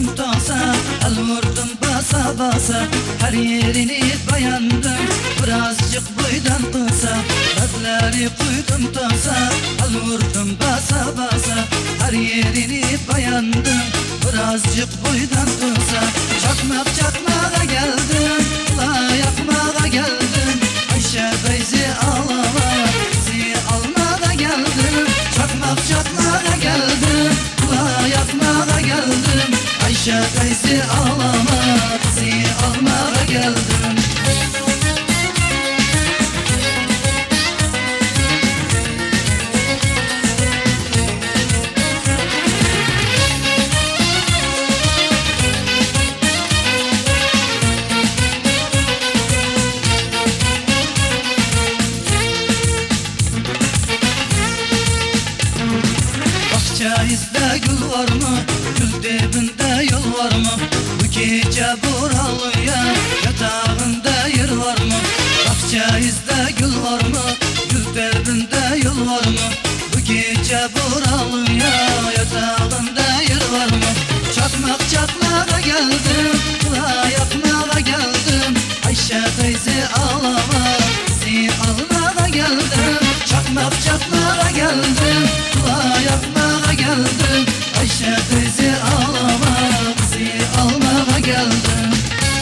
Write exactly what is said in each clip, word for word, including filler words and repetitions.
koydum tasa, el vurdum basa basa. Her yerini bayandım, birazcık boydan kısa. Ladları koydum tasa, el vurdum basa basa. Her yerini bayandım, birazcık boydan kısa. Çakmak çakmağa geldim, ula yakmağa geldim. Ayşe Beyzi ağlama, bizi almağa geldim. Çakmak çakmağa geldim, ula yakmağa geldim. Ayşe Beyzi ağlama, bizi almağa geldim. Bahçenizde gül var mı? Gül dibinde yol var mı? Bu gece buralıya yatağında yer var mı? Bahçenizde gül var mı? Gül dibinde yol var mı? Bu gece buralıya yatağında yer var mı? Çakmak çakmağa geldim, ula yakmağa geldim. Ayşe teyze ağlama, bizi almağa geldim. Çakmak çakmağa geldim, ula yakmağa geldim. Ayşe teyze ağlama, bizi almağa geldim.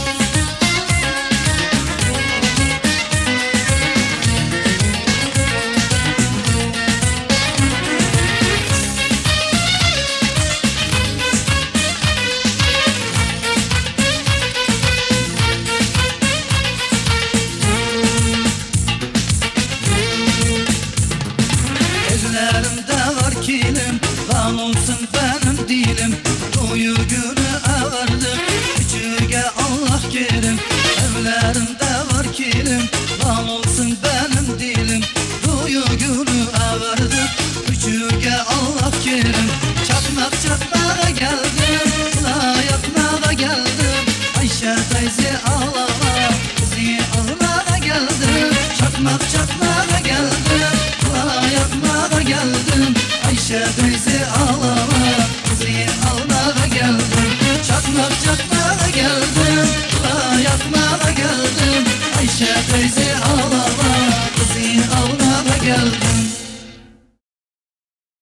Ellerimde var kilim, lan olsun benim dilim. Toyu günü everdim, küçüğe Allah kerim. Evlerimde var kilim, lan olsun benim dilim. Toyu günü everdim, küçüğe Allah kerim. Çakmak çakmağa geldim, ula yakmağa geldim. Ayşe teyze ağlama, bizi almağa geldim. Çakmak çakmağa geldim, ula yakmağa geldim. Ayşe teyze ağlama, bizi almağa geldim. Çakmak çakmağa geldim, ula yakmağa geldim. Ayşe teyze ağlama, bizi almağa geldim.